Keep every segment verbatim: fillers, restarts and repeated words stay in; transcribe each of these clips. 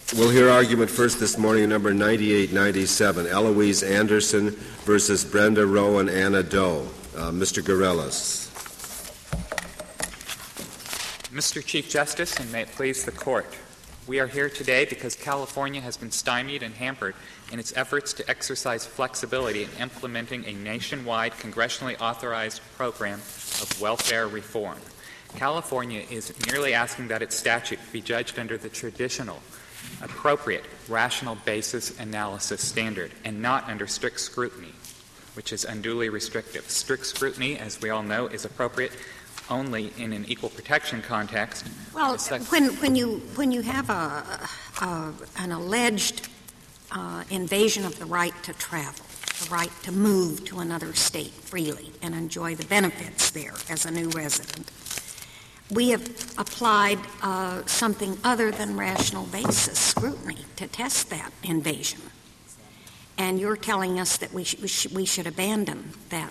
We'll hear argument first this morning, number ninety-eight ninety-seven, Eloise Anderson versus Brenda Rowe and Anna Doe. Uh, Mister Gorelias. Mister Chief Justice, and may it please the Court, we are here today because California has been stymied and hampered in its efforts to exercise flexibility in implementing a nationwide congressionally authorized program of welfare reform. California is merely asking that its statute be judged under the traditional, appropriate, rational basis analysis standard and not under strict scrutiny, which is unduly restrictive. Strict scrutiny, as we all know, is appropriate only in an equal protection context. Well, when, when, you, when you have a, a, an alleged uh, invasion of the right to travel, the right to move to another state freely and enjoy the benefits there as a new resident, we have applied uh, something other than rational basis scrutiny to test that invasion. And you're telling us that we, sh- we, sh- we should abandon that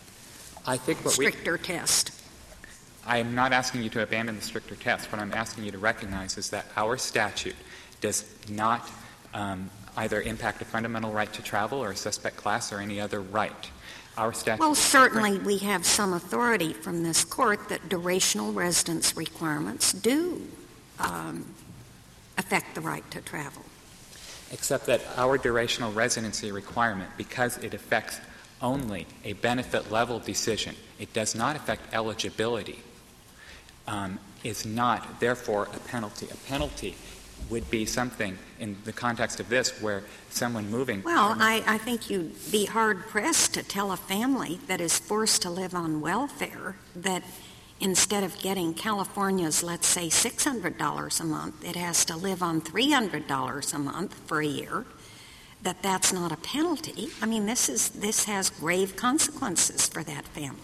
I think what stricter we, test. I am not asking you to abandon the stricter test. What I'm asking you to recognize is that our statute does not um, either impact a fundamental right to travel or a suspect class or any other right. Our statute well, certainly we have some authority from this Court that durational residence requirements do um, affect the right to travel. Except that our durational residency requirement, because it affects only a benefit level decision, it does not affect eligibility, um, is not, therefore, a penalty. A penalty would be something in the context of this where someone moving... Well, I, I think you'd be hard-pressed to tell a family that is forced to live on welfare that instead of getting California's, let's say, six hundred dollars a month, it has to live on three hundred dollars a month for a year, that that's not a penalty. I mean, this is this has grave consequences for that family.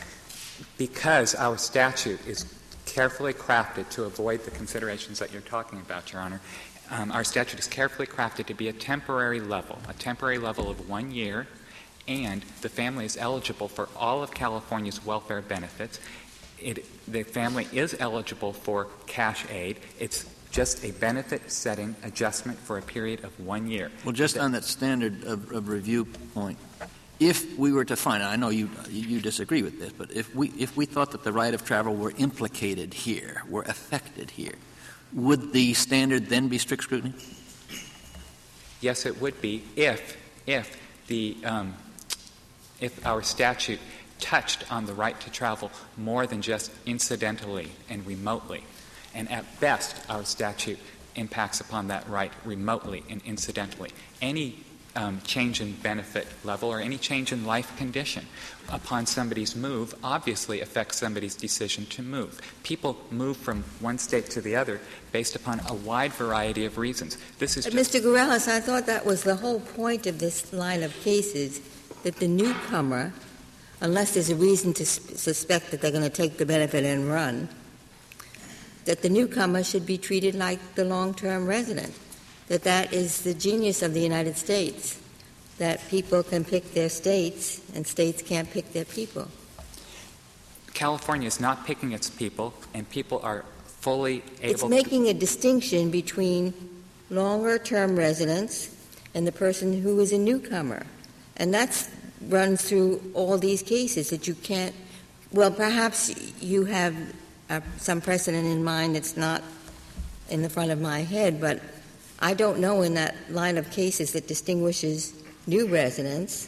Because our statute is carefully crafted to avoid the considerations that you're talking about, Your Honor, um, our statute is carefully crafted to be a temporary level, a temporary level of one year, and the family is eligible for all of California's welfare benefits. It, the family is eligible for cash aid. It's just a benefit-setting adjustment for a period of one year. Well, just that, on that standard of, of review point, if we were to find, I know you you disagree with this, but if we if we thought that the right of travel were implicated here, were affected here, would the standard then be strict scrutiny? Yes, it would be if if the um, if our statute touched on the right to travel more than just incidentally and remotely. And at best, our statute impacts upon that right remotely and incidentally. Any um, change in benefit level or any change in life condition upon somebody's move obviously affects somebody's decision to move. People move from one state to the other based upon a wide variety of reasons. This is just Mister Gorelias, I thought that was the whole point of this line of cases, that the newcomer, unless there's a reason to sp- suspect that they're going to take the benefit and run, that the newcomer should be treated like the long-term resident, that that is the genius of the United States, that people can pick their states and states can't pick their people. California is not picking its people, and people are fully able It's making to... a distinction between longer-term residents and the person who is a newcomer. And that's runs through all these cases that you can't — well, perhaps you have uh, some precedent in mind that's not in the front of my head, but I don't know in that line of cases that distinguishes new residents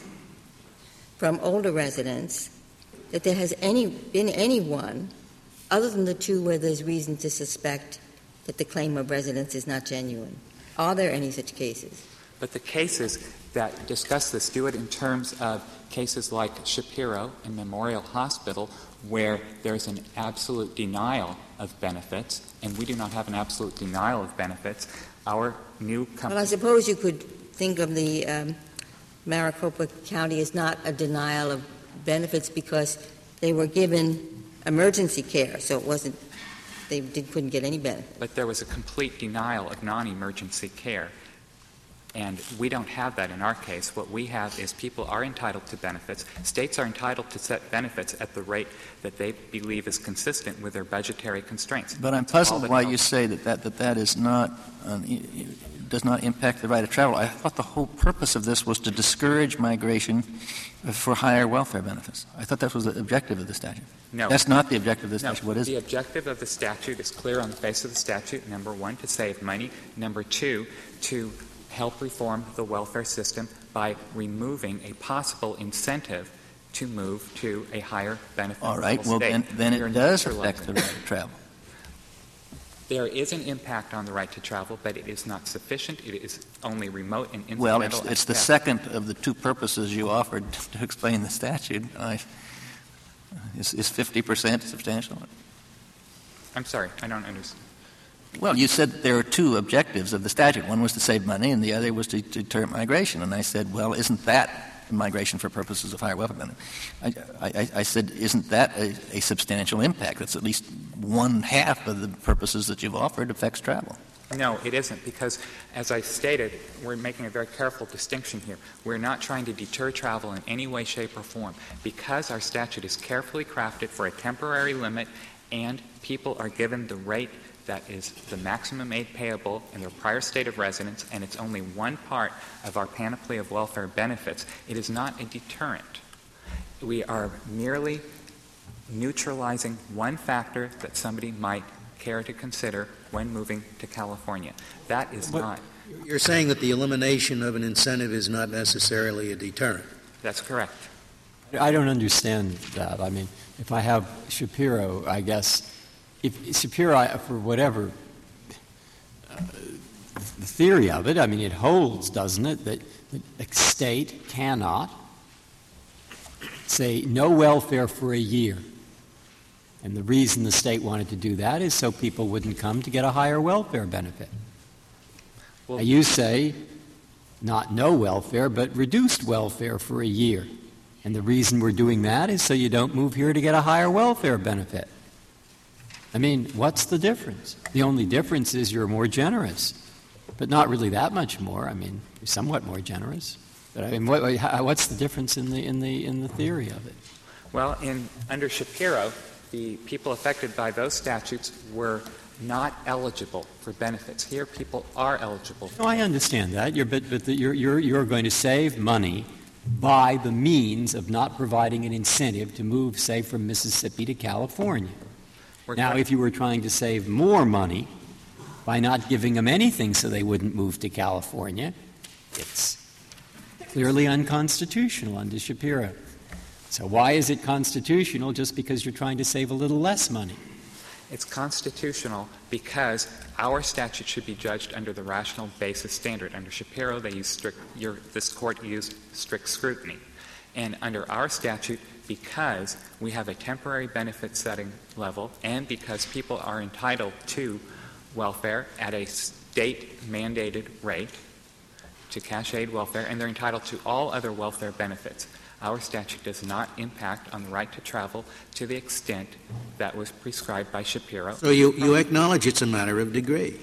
from older residents that there has any been anyone, other than the two where there's reason to suspect that the claim of residence is not genuine. Are there any such cases? But the cases that discuss this do it in terms of cases like Shapiro and Memorial Hospital, where there's an absolute denial of benefits, and we do not have an absolute denial of benefits. Our new company... Well, I suppose you could think of the um, Maricopa County as not a denial of benefits because they were given emergency care, so it wasn't — they did, couldn't get any benefit. But there was a complete denial of non-emergency care. And we don't have that in our case. What we have is people are entitled to benefits. States are entitled to set benefits at the rate that they believe is consistent with their budgetary constraints. But I'm puzzled why you say that that, that, that is not, um, does not impact the right of travel. I thought the whole purpose of this was to discourage migration for higher welfare benefits. I thought that was the objective of the statute. No. That's not the objective of the No, statute. What is the it? objective of the statute is clear on the face of the statute. Number one, to save money. Number two, to help reform the welfare system by removing a possible incentive to move to a higher benefit All right. level Well, state. then, then You're it does neutralizing. affect the right of travel. There is an impact on the right to travel, but it is not sufficient. It is only remote and incidental. Well, it's, it's the at best. second of the two purposes you offered to explain the statute. I, is, is fifty percent substantial? I'm sorry, I don't understand. Well, you said there are two objectives of the statute. One was to save money, and the other was to, to deter migration. And I said, well, isn't that migration for purposes of higher welfare benefit? I, I, I said, isn't that a, a substantial impact? That's at least one half of the purposes that you've offered affects travel. No, it isn't, because, as I stated, we're making a very careful distinction here. We're not trying to deter travel in any way, shape, or form. Because our statute is carefully crafted for a temporary limit and people are given the rate that is the maximum aid payable in their prior state of residence, and it's only one part of our panoply of welfare benefits, it is not a deterrent. We are merely neutralizing one factor that somebody might care to consider when moving to California. That is But not. You're saying that the elimination of an incentive is not necessarily a deterrent. That's correct. I don't understand that. I mean, if I have Shapiro, I guess, if Shapiro, I, for whatever uh, the theory of it, I mean, it holds, doesn't it, that the state cannot say no welfare for a year. And the reason the state wanted to do that is so people wouldn't come to get a higher welfare benefit. Well, now, you say not no welfare, but reduced welfare for a year. And the reason we're doing that is so you don't move here to get a higher welfare benefit. I mean, what's the difference? The only difference is you're more generous, but not really that much more. I mean, you're somewhat more generous. But I mean, what, how, what's the difference in the in the in the theory of it? Well, in under Shapiro, the people affected by those statutes were not eligible for benefits. Here, people are eligible. No, I understand that. You're, but but the, you're you're you're going to save money by the means of not providing an incentive to move, say, from Mississippi to California. We're Now, trying- if you were trying to save more money by not giving them anything so they wouldn't move to California, it's clearly unconstitutional under Shapiro. So why is it constitutional just because you're trying to save a little less money? It's constitutional because our statute should be judged under the rational basis standard. Under Shapiro, they use strict, your, this court used strict scrutiny. And under our statute, because we have a temporary benefit setting level and because people are entitled to welfare at a state-mandated rate, to cash aid welfare, and they're entitled to all other welfare benefits, our statute does not impact on the right to travel to the extent that was prescribed by Shapiro. So you, you acknowledge it's a matter of degree.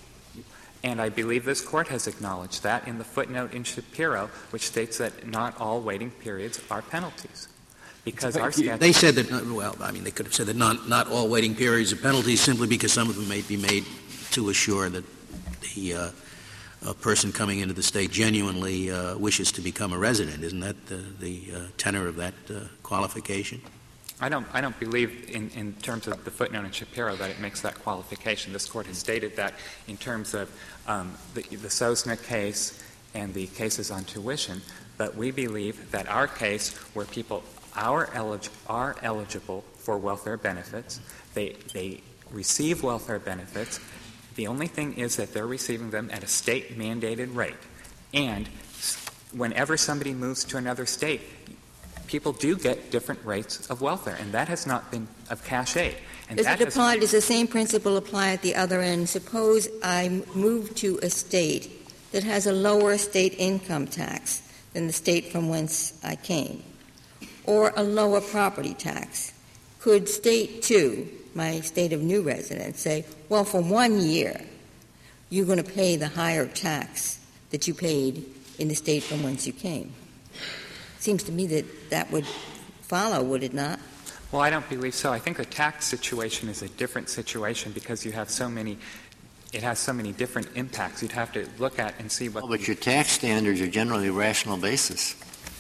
And I believe this Court has acknowledged that in the footnote in Shapiro, which states that not all waiting periods are penalties. Because our statute... They said that, well, I mean, they could have said that not, not all waiting periods are penalties simply because some of them may be made to assure that the uh, a person coming into the state genuinely uh, wishes to become a resident. Isn't that the, the uh, tenor of that uh, qualification? I don't, I don't believe in, in terms of the footnote in Shapiro that it makes that qualification. This Court has stated that in terms of um, the, the Sosna case and the cases on tuition, but we believe that our case where people are, elig- are eligible for welfare benefits, they, they receive welfare benefits, the only thing is that they're receiving them at a state-mandated rate. And whenever somebody moves to another state, people do get different rates of welfare, and that has not been of cash aid. And Does that it has apply, not, does the same principle apply at the other end? Suppose I move to a state that has a lower state income tax than the state from whence I came, or a lower property tax. Could State two, my state of new residence, say, well, for one year, you're going to pay the higher tax that you paid in the state from whence you came? Seems to me that that would follow, would it not? Well, I don't believe so. I think the tax situation is a different situation because you have so many it has so many different impacts. You'd have to look at and see what. Well, but your tax standards are generally rational basis.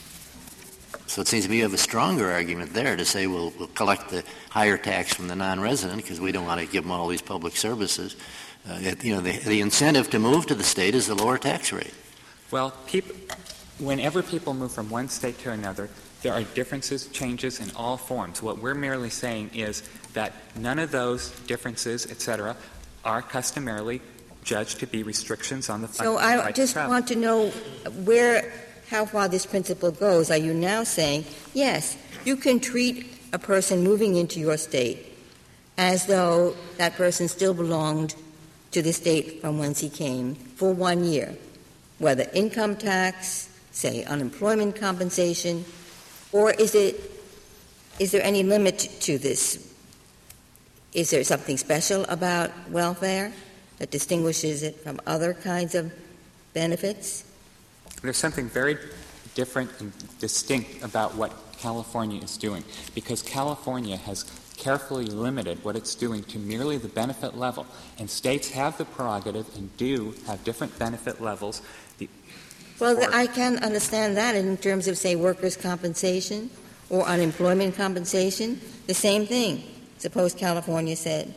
So it seems to me you have a stronger argument there to say we'll, we'll collect the higher tax from the non-resident because we don't want to give them all these public services. Uh, it, you know, the, the incentive to move to the state is the lower tax rate. Well, peop- whenever people move from one state to another, there are differences, changes in all forms. What we're merely saying is that none of those differences, et cetera, are customarily judged to be restrictions on the So right I just to travel. want to know where, how far this principle goes. Are you now saying, yes, you can treat a person moving into your state as though that person still belonged to the state from whence he came for one year, whether income tax, say unemployment compensation, or is it, is there any limit to this? Is there something special about welfare that distinguishes it from other kinds of benefits? There's something very different and distinct about what California is doing, because California has carefully limited what it's doing to merely the benefit level. And states have the prerogative and do have different benefit levels. The, well, the, I can understand that in terms of, say, workers' compensation or unemployment compensation. The same thing. Suppose California said,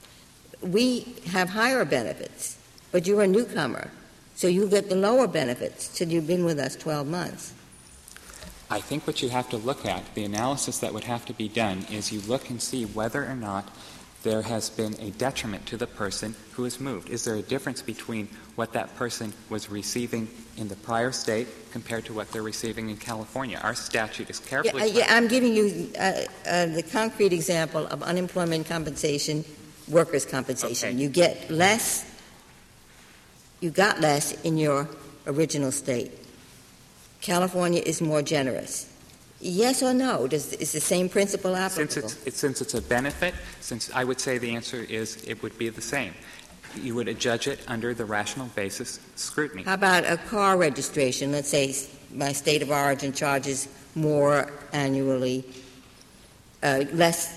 we have higher benefits, but you're a newcomer, so you get the lower benefits till you've been with us twelve months. I think what you have to look at, the analysis that would have to be done, is you look and see whether or not there has been a detriment to the person who has moved. Is there a difference between what that person was receiving in the prior state compared to what they're receiving in California? Our statute is carefully... Yeah, yeah, I'm giving you uh, uh, the concrete example of unemployment compensation, workers' compensation. Okay. You get less, you got less in your original state. California is more generous. Yes or no? Does, is the same principle applicable? Since it's, it's, since it's a benefit, since I would say the answer is it would be the same. You would judge it under the rational basis scrutiny. How about a car registration? Let's say my state of origin charges more annually, uh, less,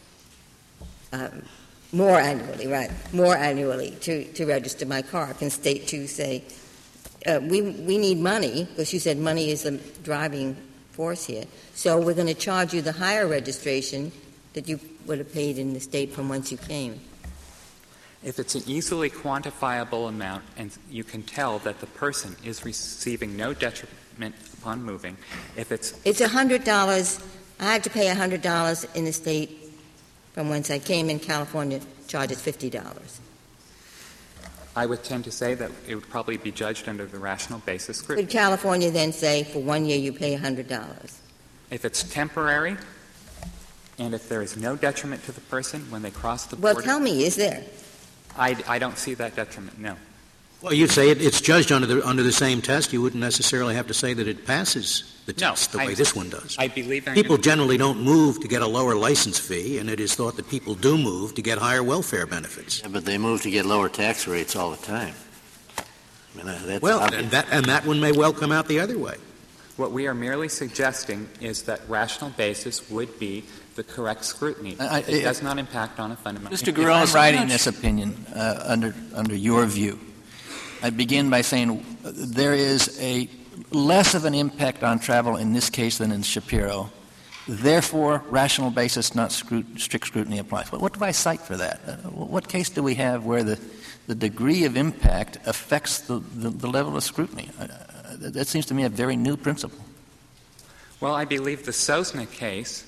uh, more annually, right, more annually to, to register my car. Can state two say, uh, we, we need money, because you said money is the driving force here, so we're going to charge you the higher registration that you would have paid in the state from whence you came. If it's an easily quantifiable amount and you can tell that the person is receiving no detriment upon moving, if it's... It's one hundred dollars. I had to pay one hundred dollars in the state from whence I came. In California, charges fifty dollars. I would tend to say that it would probably be judged under the rational basis scrutiny. Could California then say for one year you pay one hundred dollars? If it's temporary and if there is no detriment to the person when they cross the Well, border... tell me, is there? I, I don't see that detriment, no. Well, you'd say it, it's judged under the, under the same test. You wouldn't necessarily have to say that it passes the test no, the way I, this one does. I believe... People generally don't move to get a lower license fee, and it is thought that people do move to get higher welfare benefits. Yeah, but they move to get lower tax rates all the time. I mean, uh, that's Well, obvious. and that, and that one may well come out the other way. What we are merely suggesting is that rational basis would be the correct scrutiny. I- I- it does not impact on a fundamental... Mister If Gurel, I'm in writing this opinion uh, under under your view, I'd begin by saying there is a less of an impact on travel in this case than in Shapiro. Therefore, rational basis, not scrut- strict scrutiny applies. But what do I cite for that? Uh, what case do we have where the, the degree of impact affects the, the, the level of scrutiny? Uh, that seems to me a very new principle. Well, I believe the Sosna case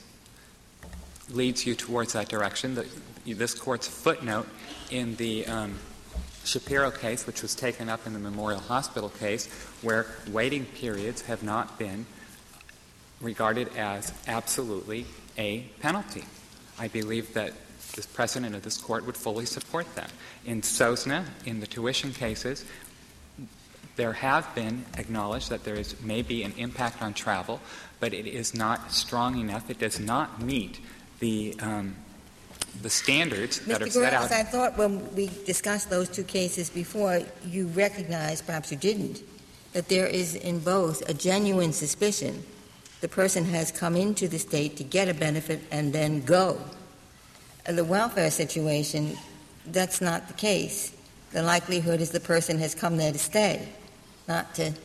leads you towards that direction. The, this Court's footnote in the um, Shapiro case, which was taken up in the Memorial Hospital case, where waiting periods have not been regarded as absolutely a penalty. I believe that the precedent of this Court would fully support that. In Sosna, in the tuition cases, there have been acknowledged that there is maybe an impact on travel, but it is not strong enough. It does not meet the um, the standards that Mister are set Gurel, out. I thought when we discussed those two cases before, you recognized, perhaps you didn't, that there is in both a genuine suspicion the person has come into the state to get a benefit and then go. In the welfare situation, that's not the case. the likelihood is the person has come there to stay, not to.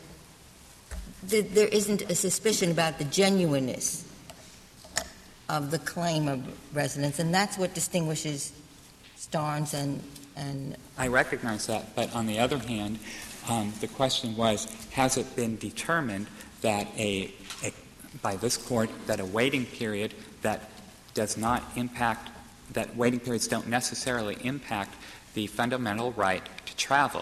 th- There isn't a suspicion about the genuineness of the claim of residence, and that's what distinguishes Starnes and and. I recognize that, but on the other hand, um, the question was, has it been determined that a, a by this court that a waiting period that does not impact, that waiting periods don't necessarily impact the fundamental right to travel?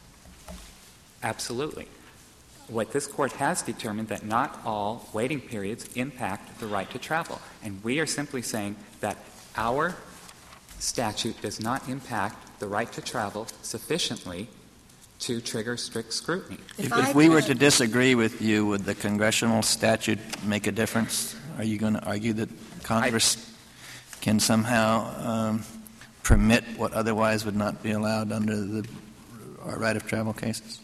Absolutely. What this court has determined that not all waiting periods impact the right to travel. And we are simply saying that our statute does not impact the right to travel sufficiently to trigger strict scrutiny. If, If, I if we were had- to disagree with you, would the congressional statute make a difference? Are you going to argue that Congress I, can somehow um, permit what otherwise would not be allowed under the our right of travel cases?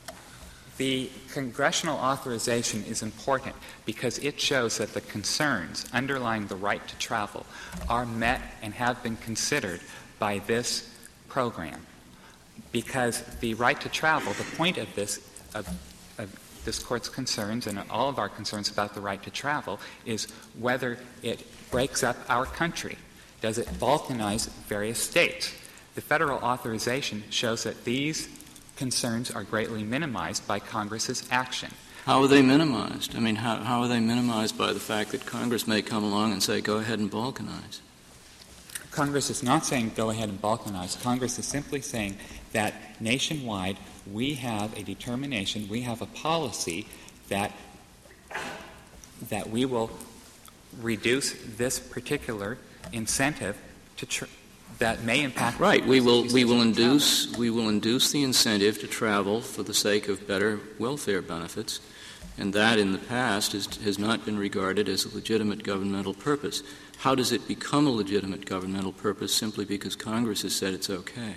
The congressional authorization is important because it shows that the concerns underlying the right to travel are met and have been considered by this program. Because the right to travel, the point of this, of, of this Court's concerns and all of our concerns about the right to travel is whether it breaks up our country. Does it balkanize various states? The federal authorization shows that these concerns are greatly minimized by Congress's action. How are they minimized? I mean, how, how are they minimized by the fact that Congress may come along and say, go ahead and balkanize? Congress is not saying go ahead and balkanize. Congress is simply saying that nationwide we have a determination, we have a policy that that we will reduce this particular incentive to tr- that may impact. Right. We will we will induce we will induce the incentive to travel for the sake of better welfare benefits, and that in the past is, has not been regarded as a legitimate governmental purpose. How does it become a legitimate governmental purpose simply because Congress has said it's okay?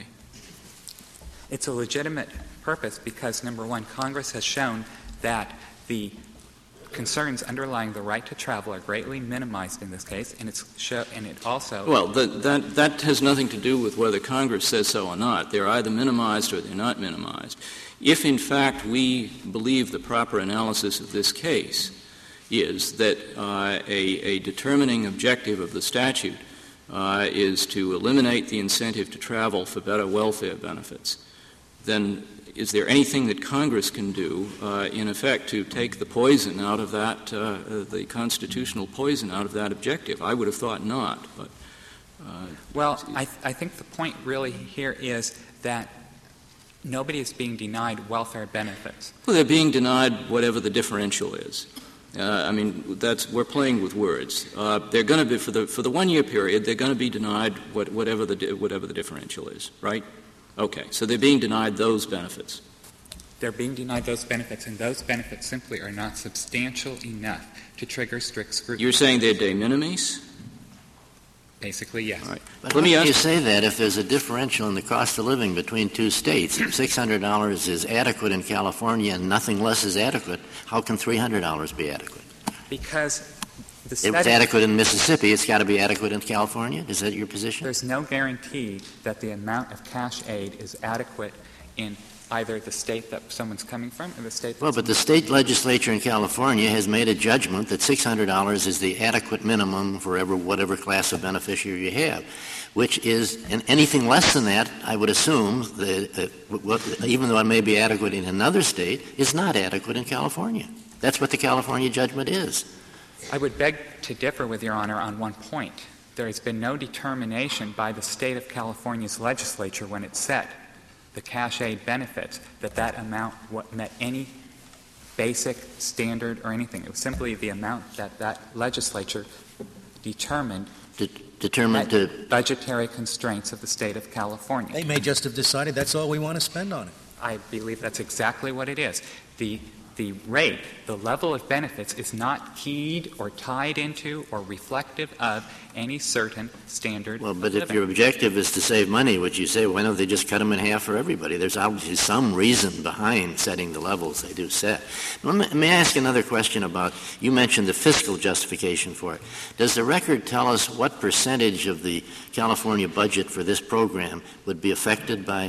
It's a legitimate purpose because, number one, Congress has shown that the concerns underlying the right to travel are greatly minimized in this case, and it's show, and it also well the, that that has nothing to do with whether Congress says so or not. They're either minimized or they're not minimized. If in fact we believe the proper analysis of this case is that uh, a, a determining objective of the statute uh, is to eliminate the incentive to travel for better welfare benefits, then is there anything that Congress can do, uh, in effect, to take the poison out of that, uh, the constitutional poison out of that objective? I would have thought not. But uh, well, I, th- I think the point really here is that nobody is being denied welfare benefits. Well, they're being denied whatever the differential is. Uh, I mean, that's we're playing with words. Uh, they're going to be for the for the one-year period. They're going to be denied what, whatever the di- whatever the differential is, right? Okay, so they're being denied those benefits. They're being denied those benefits, and those benefits simply are not substantial enough to trigger strict scrutiny. You're saying they're de minimis? Basically, yes. All right. But Let how me can ask you say that if there's a differential in the cost of living between two states? If six hundred dollars is adequate in California and nothing less is adequate, how can three hundred dollars be adequate? Because the If study, it's adequate in Mississippi, it's got to be adequate in California? Is that your position? there's no guarantee that the amount of cash aid is adequate in either the state that someone's coming from or the state that's Well, but the state legislature in California has made a judgment that six hundred dollars is the adequate minimum for ever, whatever class of beneficiary you have, which is, and anything less than that, I would assume, that, uh, what, even though it may be adequate in another state, is not adequate in California. That's what the California judgment is. I would beg to differ with Your Honor on one point. There has been no determination by the state of California's legislature when it set the cash aid benefits that that amount met any basic standard or anything. It was simply the amount that that legislature determined De- determined met to budgetary constraints of the state of California. They may just have decided that's all we want to spend on it. I believe that's exactly what it is. The The rate, the level of benefits is not keyed or tied into or reflective of any certain standard Well, of but if living. your objective is to save money, which you say, why don't they just cut them in half for everybody? There's obviously some reason behind setting the levels they do set. Let me, may I ask another question about, you mentioned the fiscal justification for it. Does the record tell us what percentage of the California budget for this program would be affected by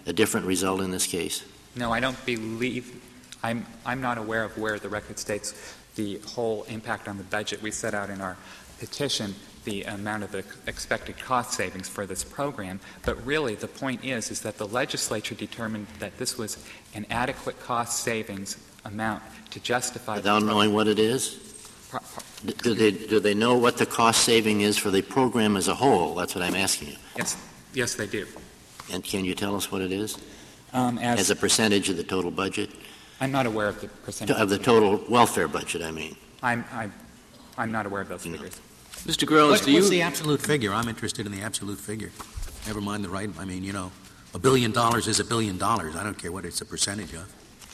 a different result in this case? No, I don't believe – I'm, I'm not aware of where the record states the whole impact on the budget. We set out in our petition the amount of the expected cost savings for this program, but really the point is is that the legislature determined that this was an adequate cost savings amount to justify without knowing what it is? Do they, do they know what the cost saving is for the program as a whole? That's what I'm asking you. Yes, yes, they do. And can you tell us what it is? Um, as, as a percentage of the total budget? I'm not aware of the percentage. Of the total welfare budget, I mean. I'm, I'm, I'm not aware of those no. figures. Mister Gorelick, What, do you... What's the absolute figure? I'm interested in the absolute figure. Never mind the right. I mean, you know, a billion dollars is a billion dollars. I don't care what it's a percentage of.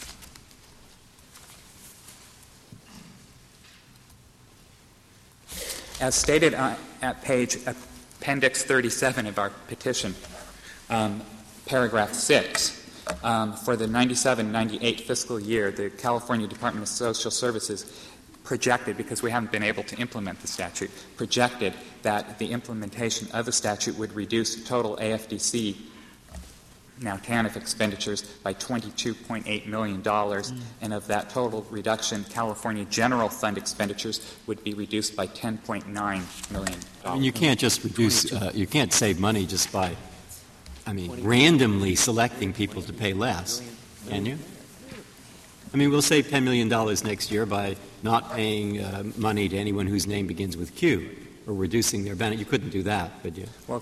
As stated uh, at page Appendix thirty-seven of our petition, um, paragraph six, um, for the ninety-seven ninety-eight fiscal year, the California Department of Social Services projected, because we haven't been able to implement the statute, projected that the implementation of the statute would reduce total A F D C, now TANF expenditures, by twenty-two point eight million dollars, mm. and of that total reduction, California general fund expenditures would be reduced by ten point nine million dollars. I mean, you can't just reduce, uh, you can't save money just by, I mean, randomly selecting people to pay less, can you? I mean, we'll save ten million dollars next year by not paying uh, money to anyone whose name begins with Q, or reducing their benefit. You couldn't do that, could you? Well,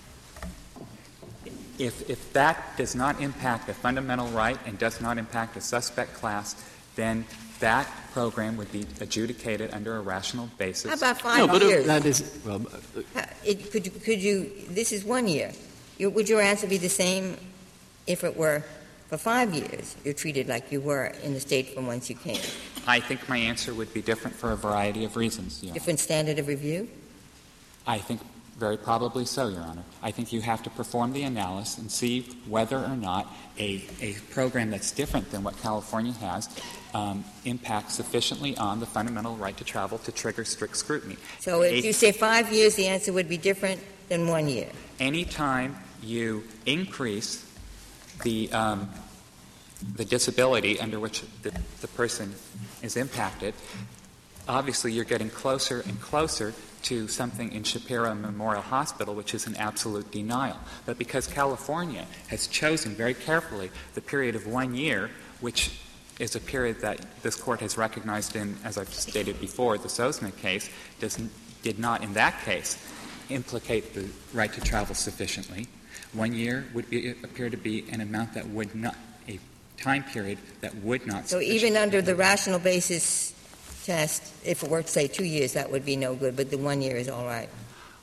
if, if that does not impact a fundamental right and does not impact a suspect class, then that program would be adjudicated under a rational basis. How about five no, but years? That is, well, uh, it, could, you, could you, this is one year. You, would your answer be the same if it were for five years? You're treated like you were in the state from whence you came. I think my answer would be different for a variety of reasons. Your Different standard of review? I think very probably so, Your Honor. I think you have to perform the analysis and see whether or not a, a program that's different than what California has um, impacts sufficiently on the fundamental right to travel to trigger strict scrutiny. So if a, you say five years, the answer would be different than one year. Any time you increase the um, the disability under which the, the person is impacted, obviously you're getting closer and closer to something in Shapiro Memorial Hospital, which is an absolute denial. But because California has chosen very carefully the period of one year, which is a period that this Court has recognized in, as I've stated before, the Sosna case, does, did not in that case implicate the right to travel sufficiently. One year would be, appear to be an amount that would not, a time period that would not. So even under the rational basis test, if it were to say two years, that would be no good, but the one year is all right.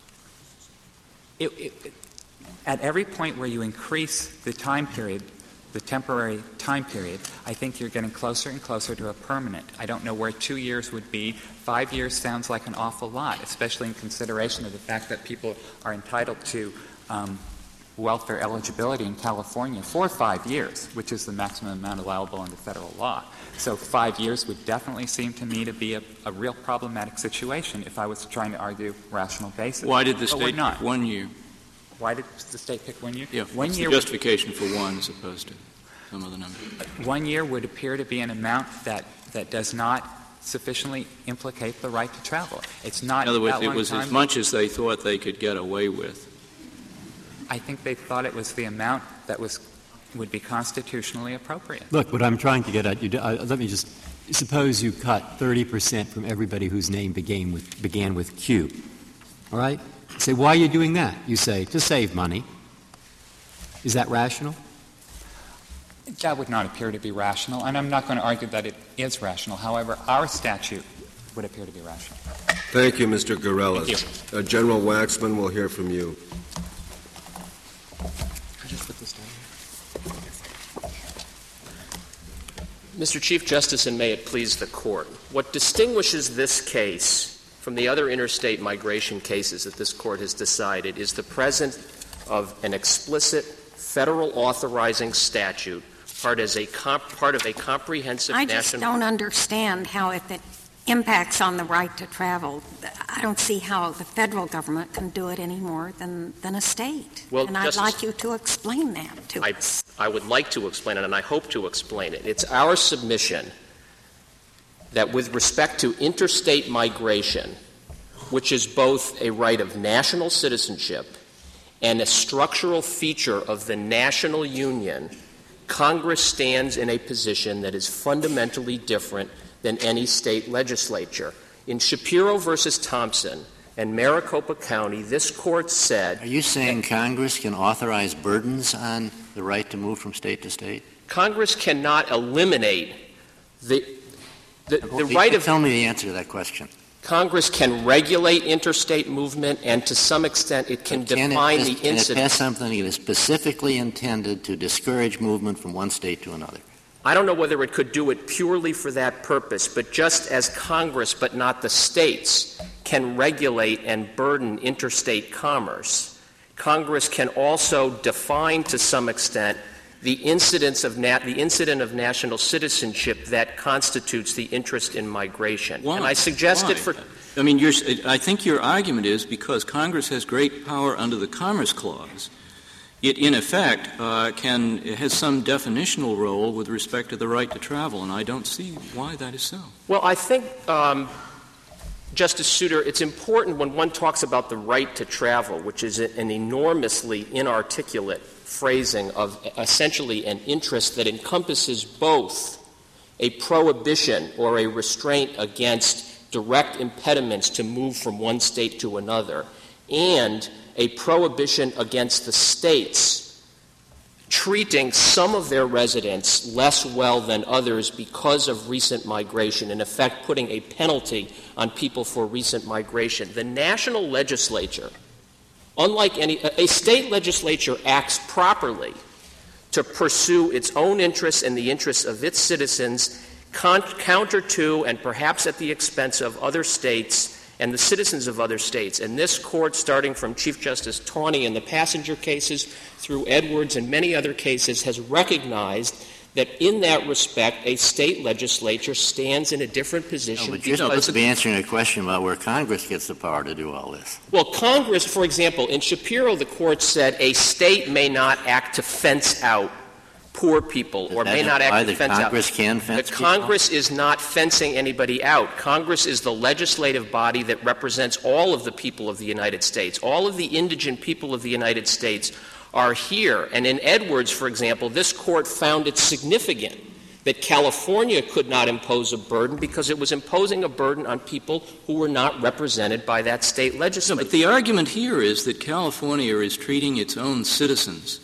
It, it, it, at every point where you increase the time period, the temporary time period, I think you're getting closer and closer to a permanent. I don't know where two years would be. Five years sounds like an awful lot, especially in consideration of the fact that people are entitled to um, welfare eligibility in California for five years, which is the maximum amount allowable under federal law. So five years would definitely seem to me to be a, a real problematic situation if I was trying to argue rational basis. Why did the but state not. pick one year? Why did the state pick one year? Yeah, one what's year the justification for one as opposed to some other number? One year would appear to be an amount that, that does not sufficiently implicate the right to travel. It's not. In other words, that it long was time. as much as they thought they could get away with. I think they thought it was the amount that was would be constitutionally appropriate. Look, what I'm trying to get at, you, uh, let me just suppose you cut thirty percent from everybody whose name began with, began with Q. All right? Say, why are you doing that? You say, to save money. Is that rational? That would not appear to be rational, and I'm not going to argue that it is rational. However, our statute would appear to be rational. Thank you, Mister Gorelick. Thank you. Uh, General Waxman, we'll hear from you. Mister Chief Justice, and may it please the Court, what distinguishes this case from the other interstate migration cases that this Court has decided is the presence of an explicit federal authorizing statute, part as a comp- part of a comprehensive I national. just don't understand how, if it impacts on the right to travel, I don't see how the federal government can do it any more than, than a state. Well, and I'd Justice, like you to explain that to I, us. I would like to explain it, and I hope to explain it. It's our submission that with respect to interstate migration, which is both a right of national citizenship and a structural feature of the national union, Congress stands in a position that is fundamentally different than any state legislature. In Shapiro versus Thompson and Maricopa County, this court said... Are you saying Congress can authorize burdens on the right to move from state to state? Congress cannot eliminate the, the, the well, right of... Tell me the answer to that question. Congress can regulate interstate movement, and to some extent it can, can define it, the can incidents. Can it pass something that is specifically intended to discourage movement from one state to another? I don't know whether it could do it purely for that purpose, but just as Congress, but not the states, can regulate and burden interstate commerce, Congress can also define to some extent the incidence of nat- the incident of national citizenship that constitutes the interest in migration. Why? And I suggested Why? for I mean, you're, I think your argument is because Congress has great power under the Commerce Clause, it in effect uh, can has some definitional role with respect to the right to travel, and I don't see why that is so. Well, I think, um, Justice Souter, it's important when one talks about the right to travel, which is an enormously inarticulate phrasing of essentially an interest that encompasses both a prohibition or a restraint against direct impediments to move from one state to another, and a prohibition against the states treating some of their residents less well than others because of recent migration, in effect putting a penalty on people for recent migration. The national legislature, unlike any — a state legislature acts properly to pursue its own interests and the interests of its citizens, con- counter to and perhaps at the expense of other states and the citizens of other states. And this court, starting from Chief Justice Taney in the passenger cases through Edwards and many other cases, has recognized that in that respect a state legislature stands in a different position. No, but you're supposed to be answering a question about where Congress gets the power to do all this. Well, Congress, for example, in Shapiro the court said a state may not act to fence out poor people Does or that may not act to fence out. Congress can fence the people? Congress is not fencing anybody out. Congress is the legislative body that represents all of the people of the United States. All of the indigent people of the United States are here. And in Edwards, for example, this court found it significant that California could not impose a burden because it was imposing a burden on people who were not represented by that state legislature. No, but the argument here is that California is treating its own citizens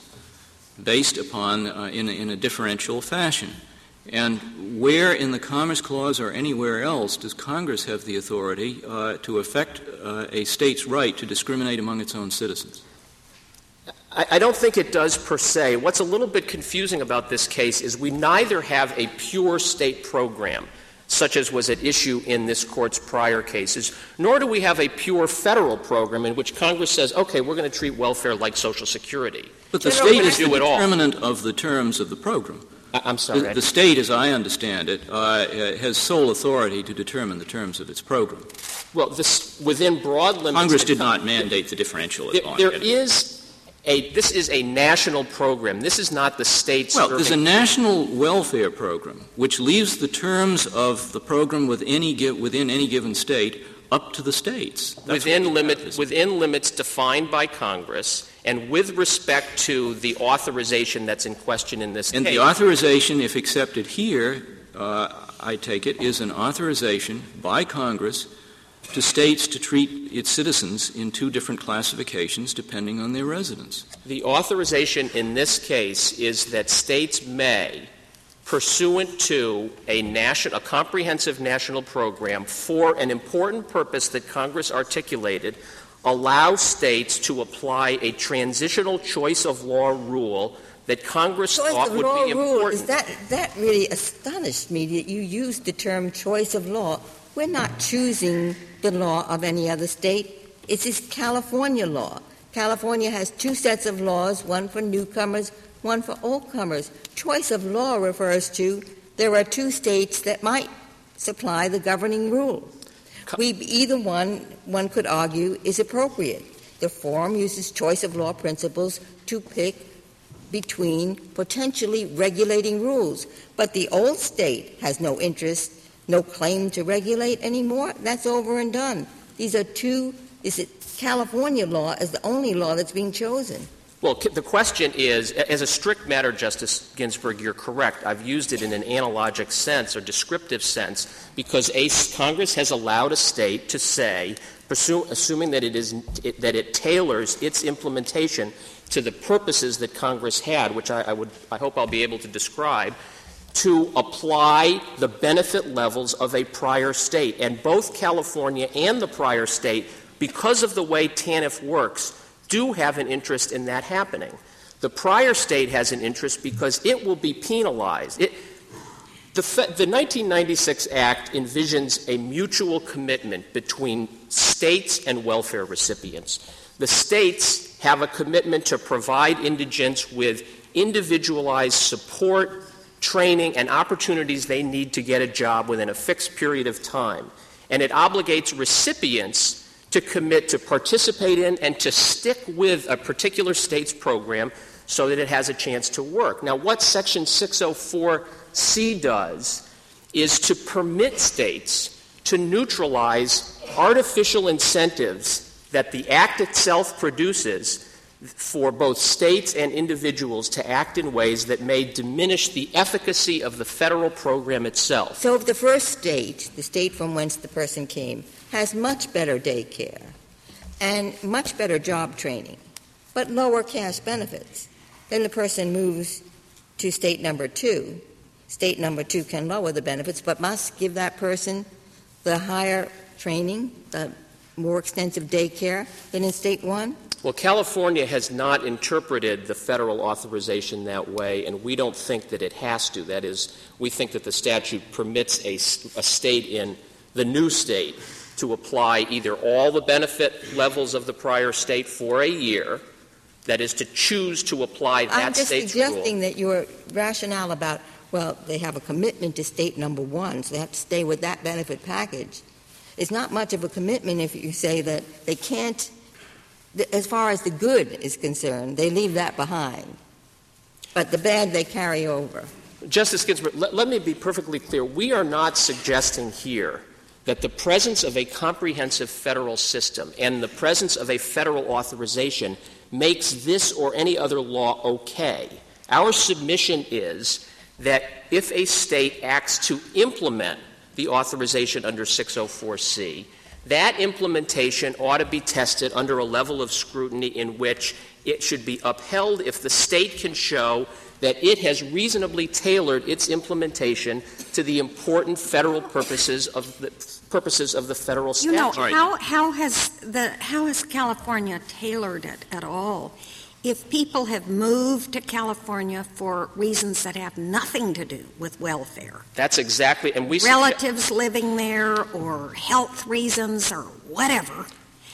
based upon uh, in, a, in a differential fashion. And where in the Commerce Clause or anywhere else does Congress have the authority uh, to affect uh, a state's right to discriminate among its own citizens? I, I don't think it does per se. What's a little bit confusing about this case is we neither have a pure state program, such as was at issue in this Court's prior cases, nor do we have a pure federal program in which Congress says, okay, we're going to treat welfare like Social Security. But the They're state not is the do it all. determinant of the terms of the program. I, I'm sorry. The, the state, as I understand it, uh, has sole authority to determine the terms of its program. Well, this, within broad limits... Congress did not mandate the differential. There, there is a — this is a national program. This is not the state's... Well, there's a national welfare program which leaves the terms of the program with any give, within any given state up to the states. That's within limit, within limits defined by Congress, and with respect to the authorization that's in question in this and case. And the authorization, if accepted here, uh, I take it, is an authorization by Congress to states to treat its citizens in two different classifications depending on their residence. The authorization in this case is that states may, pursuant to a national, a comprehensive national program for an important purpose that Congress articulated, allow states to apply a transitional choice of law rule that Congress choice thought of would law be rule, important. is that, that really astonished me that you used the term choice of law. We're not choosing the law of any other state. It's just California law. California has two sets of laws, one for newcomers, one for old comers. Choice of law refers to there are two states that might supply the governing rule. We, either one, one could argue, is appropriate. The form uses choice of law principles to pick between potentially regulating rules. But the old state has no interest, no claim to regulate anymore. That's over and done. These are two, is it California law is the only law that's being chosen. Well, the question is, as a strict matter, Justice Ginsburg, you're correct. I've used it in an analogic sense or descriptive sense because a, Congress has allowed a state to say, pursue, assuming that it is it, that it tailors its implementation to the purposes that Congress had, which I, I would I hope I'll be able to describe, to apply the benefit levels of a prior state. And both California and the prior state, because of the way TANF works, do have an interest in that happening. The prior state has an interest because it will be penalized. It, the, fe- the nineteen ninety-six Act envisions a mutual commitment between states and welfare recipients. The states have a commitment to provide indigents with individualized support, training, and opportunities they need to get a job within a fixed period of time. And it obligates recipients to commit to participate in and to stick with a particular state's program so that it has a chance to work. Now, what Section six oh four C does is to permit states to neutralize artificial incentives that the Act itself produces for both states and individuals to act in ways that may diminish the efficacy of the federal program itself. So if the first state, the state from whence the person came, has much better daycare and much better job training, but lower cash benefits, then the person moves to state number two. State number two can lower the benefits, but must give that person the higher training, the more extensive daycare than in state one? Well, California has not interpreted the federal authorization that way, and we don't think that it has to. That is, we think that the statute permits a, a state in the new state to apply either all the benefit levels of the prior state for a year, that is, to choose to apply that I'm just state's rule. suggesting that your rationale about, well, they have a commitment to state number one, so they have to stay with that benefit package, is not much of a commitment if you say that they can't, as far as the good is concerned, they leave that behind. But the bad they carry over. Justice Ginsburg, let, let me be perfectly clear. We are not suggesting here that the presence of a comprehensive federal system and the presence of a federal authorization makes this or any other law okay. Our submission is that if a state acts to implement the authorization under six oh four C, that implementation ought to be tested under a level of scrutiny in which it should be upheld if the state can show that it has reasonably tailored its implementation to the important federal purposes of the purposes of the federal statute. You know, how, how has the how has California tailored it at all? If people have moved to California for reasons that have nothing to do with welfare, that's exactly, and we relatives suggest- living there, or health reasons, or whatever,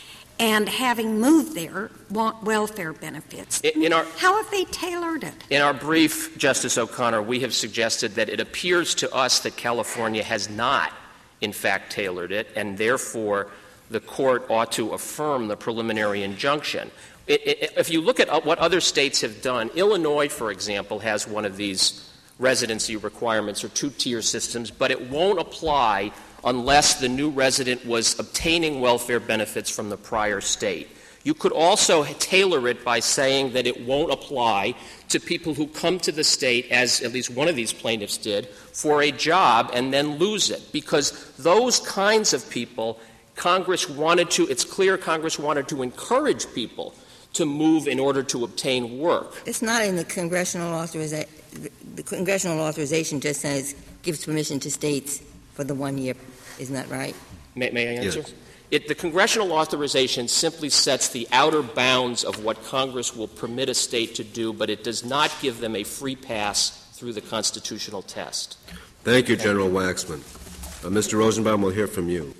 and having moved there want welfare benefits. In, in our, how have they tailored it? In our brief, Justice O'Connor, we have suggested that it appears to us that California has not, in fact, tailored it, and therefore the court ought to affirm the preliminary injunction. It, it, if you look at what other states have done, Illinois, for example, has one of these residency requirements or two-tier systems, but it won't apply unless the new resident was obtaining welfare benefits from the prior state. You could also tailor it by saying that it won't apply to people who come to the state, as at least one of these plaintiffs did, for a job and then lose it, because those kinds of people, Congress wanted to, it's clear Congress wanted to encourage people to move in order to obtain work. It's not in the congressional authorization. The congressional authorization just says gives permission to states for the one year. Isn't that right? May, may I answer? Yes. It, the congressional authorization simply sets the outer bounds of what Congress will permit a state to do, but it does not give them a free pass through the constitutional test. Thank you, General Waxman. Uh, Mister Rosenbaum, we'll hear from you.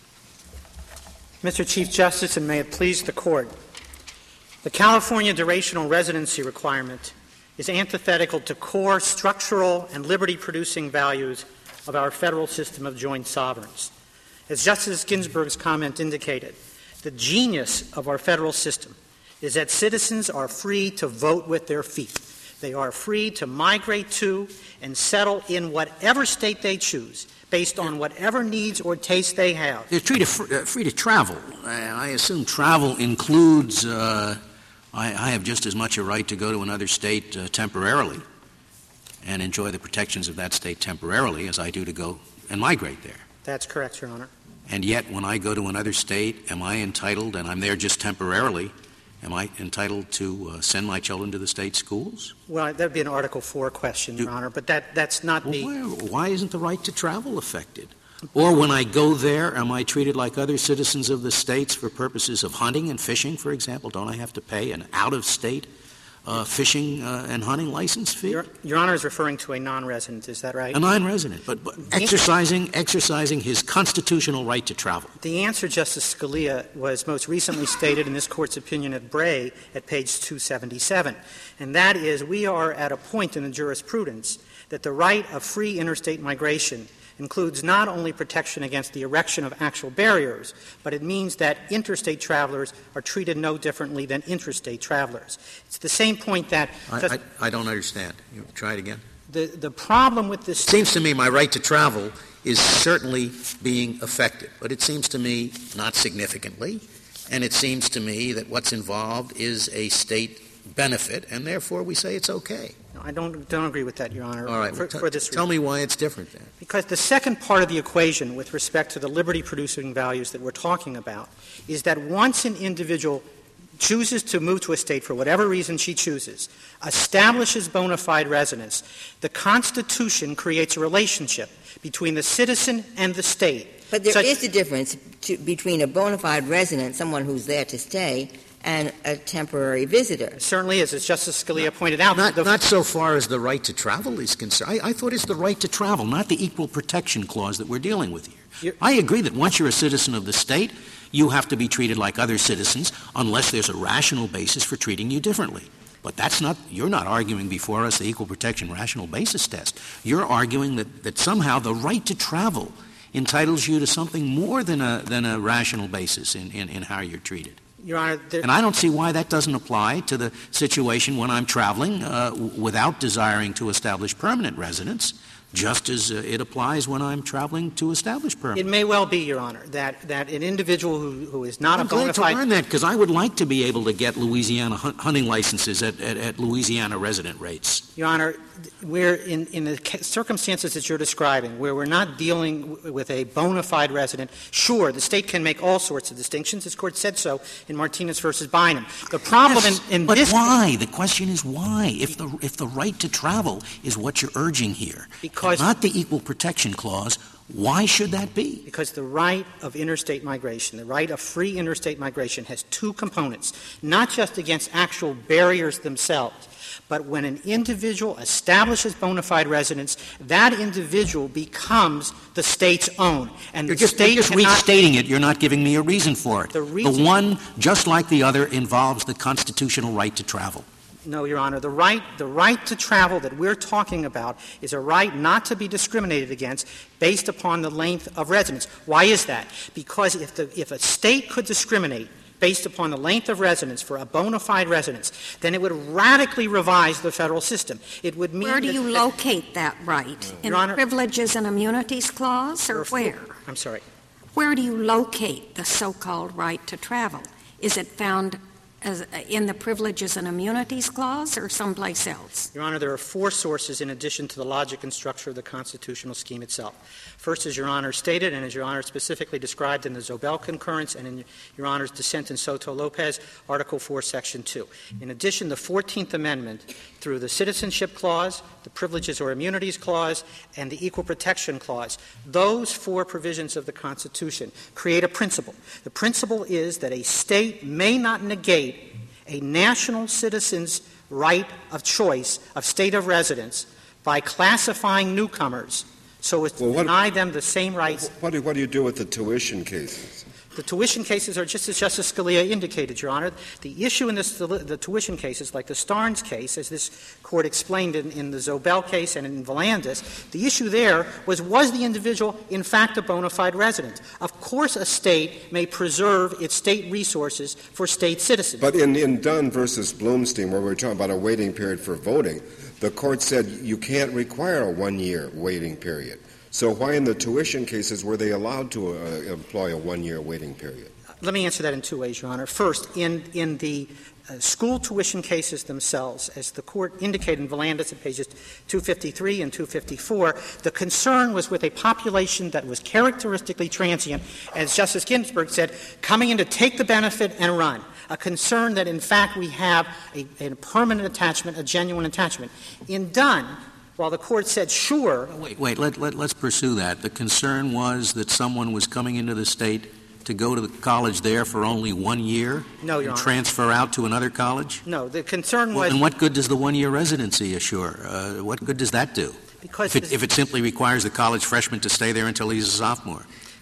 Mister Chief Justice, and may it please the Court, the California durational residency requirement is antithetical to core structural and liberty-producing values of our federal system of joint sovereigns. As Justice Ginsburg's comment indicated, the genius of our federal system is that citizens are free to vote with their feet. They are free to migrate to and settle in whatever state they choose, based on whatever needs or tastes they have. They're free to, uh, free to travel. I, I assume travel includes, uh, I, I have just as much a right to go to another state uh, temporarily and enjoy the protections of that state temporarily as I do to go and migrate there. That's correct, Your Honor. And yet, when I go to another state, am I entitled, and I'm there just temporarily, am I entitled to uh, send my children to the state schools? Well, that would be an Article four question, Do, Your Honor, but that, that's not well, the... Why, why isn't the right to travel affected? Or when I go there, am I treated like other citizens of the states for purposes of hunting and fishing, for example? Don't I have to pay an out-of-state uh, fishing uh, and hunting license fee? Your, Your Honor is referring to a non-resident, is that right? A non-resident, but, but exercising, exercising his constitutional right to travel. The answer, Justice Scalia, was most recently stated in this Court's opinion at Bray at page two seventy-seven, and that is we are at a point in the jurisprudence that the right of free interstate migration includes not only protection against the erection of actual barriers, but it means that interstate travelers are treated no differently than intrastate travelers. It's the same point that... I, I, I don't understand. You try it again. The, the problem with this... It seems to me my right to travel is certainly being affected, but it seems to me not significantly, and it seems to me that what's involved is a state benefit, and therefore we say it's okay. No, I don't don't agree with that, Your Honor. All right. For, Well, t- for this tell reason. me why it's different then. Because the second part of the equation with respect to the liberty-producing values that we're talking about is that once an individual chooses to move to a state for whatever reason she chooses, establishes bona fide residence, the Constitution creates a relationship between the citizen and the state. But there Such- is a difference to, between a bona fide resident, someone who's there to stay, and a temporary visitor. It certainly is, as Justice Scalia pointed out. Not, the, not so far as the right to travel is concerned. I, I thought it's the right to travel, not the equal protection clause that we're dealing with here. You're, I agree that once you're a citizen of the state, you have to be treated like other citizens unless there's a rational basis for treating you differently. But that's not — you're not arguing before us the equal protection rational basis test. You're arguing that, that somehow the right to travel entitles you to something more than a, than a rational basis in, in, in how you're treated. Your Honor, there, And I don't see why that doesn't apply to the situation when I'm traveling uh, w- without desiring to establish permanent residence, just as uh, it applies when I'm traveling to establish permanent. it may well be, Your Honor, that, that an individual who, who is not I'm a bona glad to fide... learn that, because I would like to be able to get Louisiana hun- hunting licenses at, at, at Louisiana resident rates. Your Honor, we're in, in the ca- circumstances that you're describing, where we're not dealing w- with a bona fide resident, sure, the state can make all sorts of distinctions. This Court said so in Martinez versus Bynum. The problem Yes, in, in but this why? The question is why? If the if the right to travel is what you're urging here, Because- not the equal protection clause, why should that be? because the right of interstate migration, the right of free interstate migration, has two components, not just against actual barriers themselves, but when an individual establishes bona fide residence, that individual becomes the state's own. And You're the just, state you're just cannot, restating it. You're not giving me a reason for it. The reason- one, just like the other, involves the constitutional right to travel. No, Your Honor. The right, the right to travel that we're talking about is a right not to be discriminated against based upon the length of residence. Why is that? Because if, the, if a state could discriminate based upon the length of residence for a bona fide residence, then it would radically revise the federal system. It would mean Where do that- you locate that right? In Your Honor- the Privileges and Immunities Clause, or where? I'm sorry. Where do you locate the so-called right to travel? Is it found as, in the Privileges and Immunities Clause or someplace else? Your Honor, there are four sources in addition to the logic and structure of the constitutional scheme itself. First, as Your Honor stated, and as Your Honor specifically described in the Zobel concurrence and in Your Honor's dissent in Soto-Lopez, Article four, Section two. In addition, the fourteenth Amendment, through the Citizenship Clause, the Privileges or Immunities Clause, and the Equal Protection Clause, those four provisions of the Constitution create a principle. The principle is that a state may not negate a national citizen's right of choice of state of residence by classifying newcomers so as to Well, what- deny them the same rights. What do, what do you do with the tuition cases? The tuition cases are just as Justice Scalia indicated, Your Honor. The issue in this, the, the tuition cases, like the Starnes case, as this Court explained in, in the Zobel case and in Volandis, the issue there was, was the individual in fact a bona fide resident? Of course a state may preserve its state resources for state citizens. But in, in Dunn versus Bloomstein, where we're talking about a waiting period for voting, the Court said you can't require a one-year waiting period. So why in the tuition cases were they allowed to uh, employ a one-year waiting period? Let me answer that in two ways, Your Honor. First, in, in the uh, school tuition cases themselves, as the Court indicated in Volandis at pages two fifty-three and two fifty-four, the concern was with a population that was characteristically transient, as Justice Ginsburg said, coming in to take the benefit and run. A concern that, in fact, we have a, a permanent attachment, a genuine attachment. In Dunn, while the Court said, sure. Wait, wait, let, let, let's pursue that. The concern was that someone was coming into the state to go to the college there for only one year? No, Your and Honor. transfer out to another college? No, the concern well, was... And what good does the one-year residency assure? Uh, what good does that do? Because if it, if it simply requires the college freshman to stay there until he's a sophomore.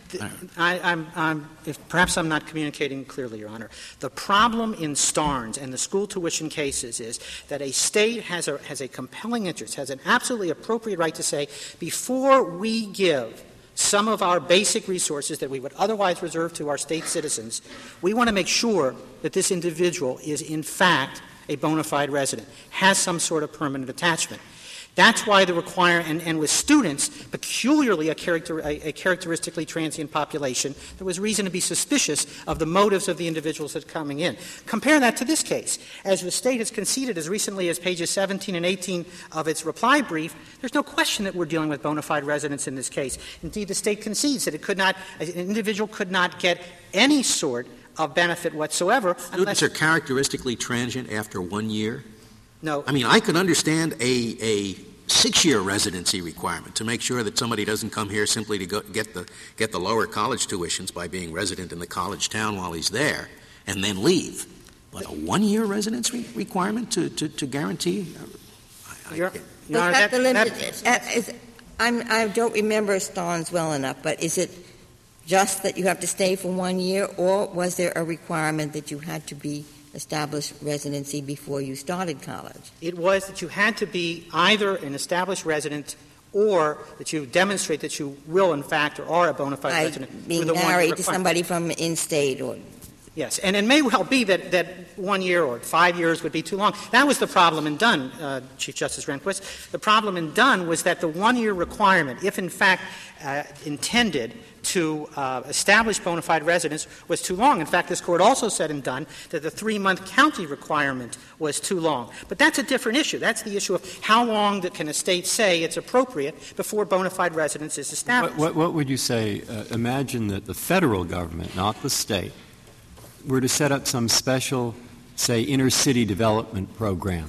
I, I'm, I'm, if perhaps I'm not communicating clearly, Your Honor. The problem in Starnes and the school tuition cases is that a state has a, has a compelling interest, has an absolutely appropriate right to say, before we give some of our basic resources that we would otherwise reserve to our state citizens, we want to make sure that this individual is in fact a bona fide resident, has some sort of permanent attachment. That's why the require and, and with students, peculiarly a, character, a, a characteristically transient population, there was reason to be suspicious of the motives of the individuals that are coming in. Compare that to this case. As the state has conceded as recently as pages seventeen and eighteen of its reply brief, there's no question that we're dealing with bona fide residents in this case. Indeed, the state concedes that it could not, an individual could not get any sort of benefit whatsoever. Students are characteristically transient after one year? No. I mean, I could understand a, a six-year residency requirement to make sure that somebody doesn't come here simply to go, get the get the lower college tuitions by being resident in the college town while he's there and then leave. But a one-year residency requirement to, to, to guarantee? I, I Your, Your Honor, that, the limit, that, uh, is, I'm, I don't remember Starnes well enough, but is it just that you have to stay for one year, or was there a requirement that you had to be established residency before you started college? It was that you had to be either an established resident or that you demonstrate that you will, in fact, or are a bona fide By resident. being married to somebody from in-state or... Yes, and it may well be that, that one year or five years would be too long. That was the problem in Dunn, uh, Chief Justice Rehnquist. The problem in Dunn was that the one-year requirement, if in fact uh, intended to uh, establish bona fide residence, was too long. In fact, this Court also said in Dunn that the three-month county requirement was too long. But that's a different issue. That's the issue of how long that can a state say it's appropriate before bona fide residence is established. What, what, what would you say? Uh, imagine that the federal government, not the state, were to set up some special, say, inner-city development program,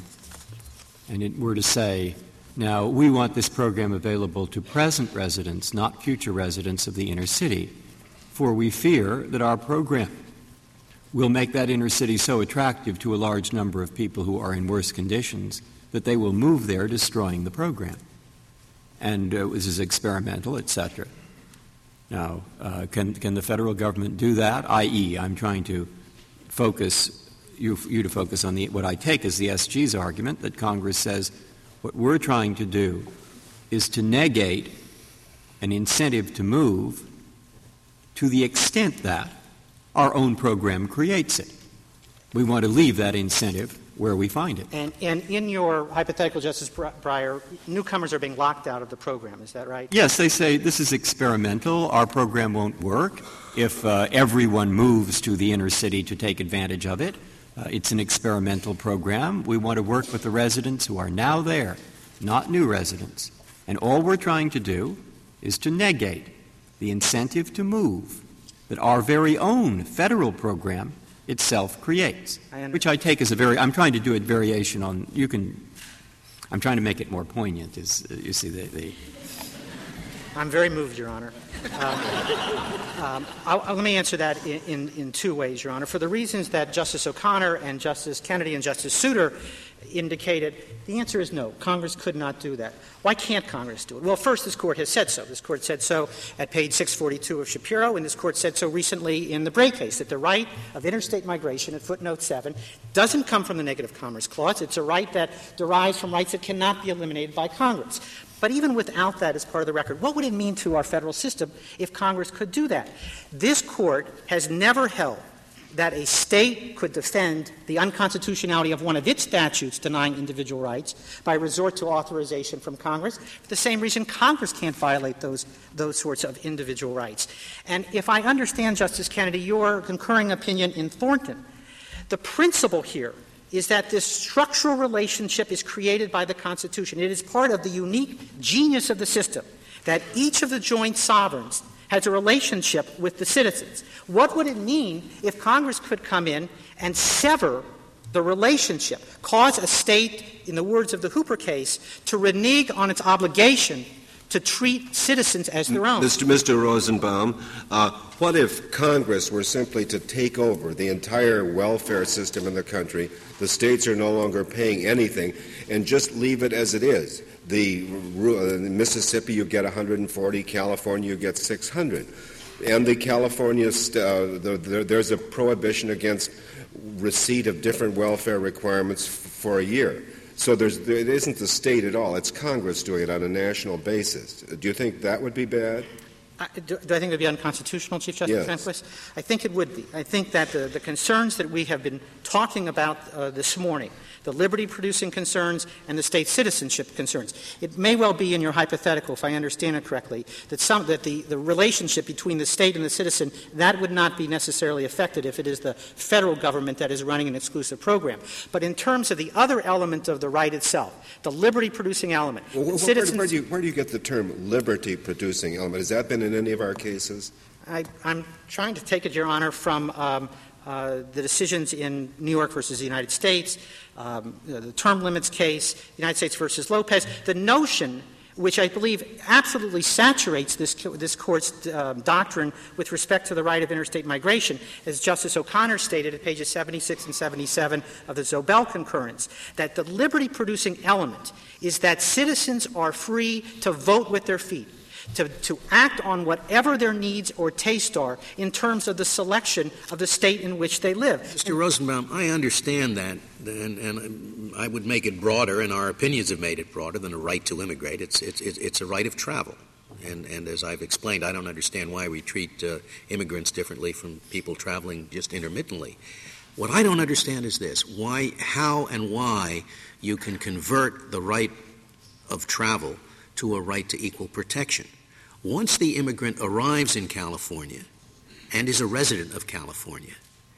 and it were to say, now, we want this program available to present residents, not future residents of the inner city, for we fear that our program will make that inner city so attractive to a large number of people who are in worse conditions that they will move there, destroying the program. And uh, this is experimental, et cetera. Now, uh, can, can the federal government do that? that is, I'm trying to focus, you, you to focus on the, what I take as the S G's argument, that Congress says what we're trying to do is to negate an incentive to move to the extent that our own program creates it. We want to leave that incentive where we find it. And, and in your hypothetical, Justice Breyer, newcomers are being locked out of the program. Is that right? Yes, they say this is experimental. Our program won't work if uh, everyone moves to the inner city to take advantage of it. Uh, it's an experimental program. We want to work with the residents who are now there, not new residents. And all we're trying to do is to negate the incentive to move that our very own federal program itself creates, I which I take as a very — I'm trying to do a variation on — you can — I'm trying to make it more poignant, is, uh, you see, the, the — I'm very moved, Your Honor. Um, um, I'll, I'll, let me answer that in, in, in two ways, Your Honor. For the reasons that Justice O'Connor and Justice Kennedy and Justice Souter indicated, the answer is no. Congress could not do that. Why can't Congress do it? Well, first, this Court has said so. This Court said so at page six forty-two of Shapiro, and this Court said so recently in the Bray case, that the right of interstate migration at footnote seven doesn't come from the Negative Commerce Clause. It's a right that derives from rights that cannot be eliminated by Congress. But even without that as part of the record, what would it mean to our federal system if Congress could do that? This Court has never held that a state could defend the unconstitutionality of one of its statutes denying individual rights by resort to authorization from Congress, for the same reason Congress can't violate those, those sorts of individual rights. And if I understand, Justice Kennedy, your concurring opinion in Thornton, the principle here is that this structural relationship is created by the Constitution. It is part of the unique genius of the system that each of the joint sovereigns has a relationship with the citizens. What would it mean if Congress could come in and sever the relationship, cause a state, in the words of the Hooper case, to renege on its obligation to treat citizens as their own? Mister Mister Rosenbaum, uh, what if Congress were simply to take over the entire welfare system in the country, the states are no longer paying anything, and just leave it as it is? The uh, in Mississippi, you get one hundred forty. California, you get six hundred. And the California, st- uh, the, the, there's a prohibition against receipt of different welfare requirements f- for a year. So there's, there it isn't the state at all. It's Congress doing it on a national basis. Do you think that would be bad? I, do, do I think it would be unconstitutional, Chief Justice Yes. Rehnquist? I think it would be. I think that the, the concerns that we have been talking about uh, this morning, the liberty-producing concerns and the state citizenship concerns, it may well be in your hypothetical, if I understand it correctly, that some that the, the relationship between the state and the citizen, that would not be necessarily affected if it is the federal government that is running an exclusive program. But in terms of the other element of the right itself, the liberty-producing element, Well, where, citizens, where, do you, where do you get the term liberty-producing element? Has that been in any of our cases? I, I'm trying to take it, Your Honor, from um, uh, the decisions in New York versus the United States, um, the term limits case, United States versus Lopez. The notion, which I believe absolutely saturates this, this Court's uh, doctrine with respect to the right of interstate migration, as Justice O'Connor stated at pages seventy-six and seventy-seven of the Zobel concurrence, that the liberty-producing element is that citizens are free to vote with their feet, To, to act on whatever their needs or tastes are in terms of the selection of the state in which they live. Mister Rosenbaum, I understand that, and, and I would make it broader, and our opinions have made it broader than a right to immigrate. It's, it's, it's a right of travel. And, and as I've explained, I don't understand why we treat uh, immigrants differently from people traveling just intermittently. What I don't understand is this, why, how and why you can convert the right of travel to a right to equal protection. Once the immigrant arrives in California and is a resident of California,